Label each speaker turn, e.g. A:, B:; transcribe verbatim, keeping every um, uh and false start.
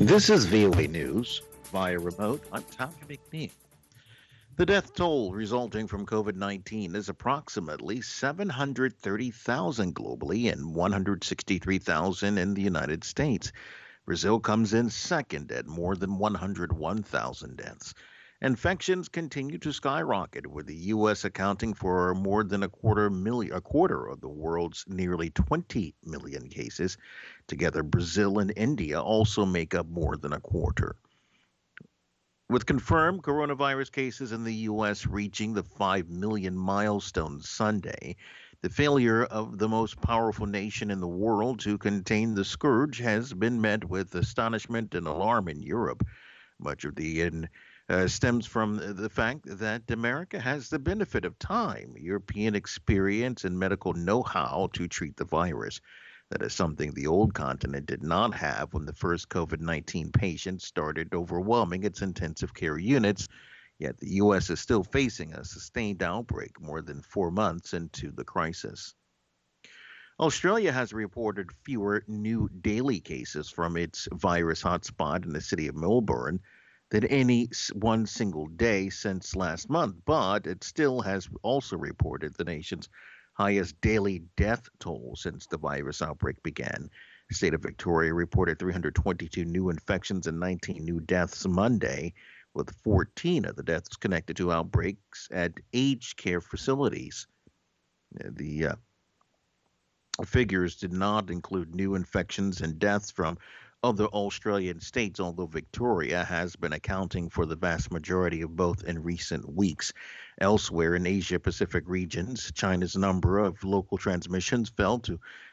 A: This is V O A News via remote. I'm Tommy McNeil. The death toll resulting from COVID nineteen is approximately seven hundred thirty thousand globally and one hundred sixty-three thousand in the United States. Brazil comes in second at more than one hundred one thousand deaths. Infections continue to skyrocket, with the U S accounting for more than a quarter million, a quarter of the world's nearly twenty million cases. Together, Brazil and India also make up more than a quarter. With confirmed coronavirus cases in the U S reaching the five million milestone Sunday, the failure of the most powerful nation in the world to contain the scourge has been met with astonishment and alarm in Europe. Much of the in, uh, stems from the fact that America has the benefit of time, European experience, and medical know how to treat the virus. That is something the old continent did not have when the first COVID nineteen patients started overwhelming its intensive care units. Yet the U S is still facing a sustained outbreak more than four months into the crisis. Australia has reported fewer new daily cases from its virus hotspot in the city of Melbourne than any one single day since last month, but it still has also reported the nation's highest daily death toll since the virus outbreak began. The state of Victoria reported three hundred twenty-two new infections and nineteen new deaths Monday, with fourteen of the deaths connected to outbreaks at aged care facilities. The uh, figures did not include new infections and deaths from other Australian states, although Victoria has been accounting for the vast majority of both in recent weeks. Elsewhere in Asia Pacific regions, China's number of local transmissions fell to